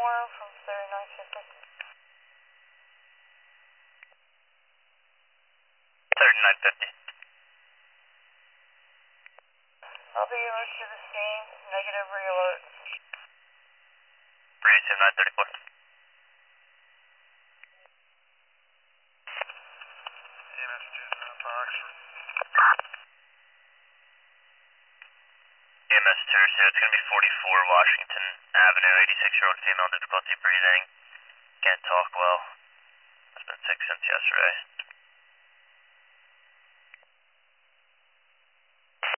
more from 3950. 3950. I'll be moved to the scene. Negative re-alert. Receive 934. EMS 2 box. EMS 2, it's going to be 44 Washington Avenue, 86-year-old female, difficulty breathing, can't talk well. It's been sick since yesterday.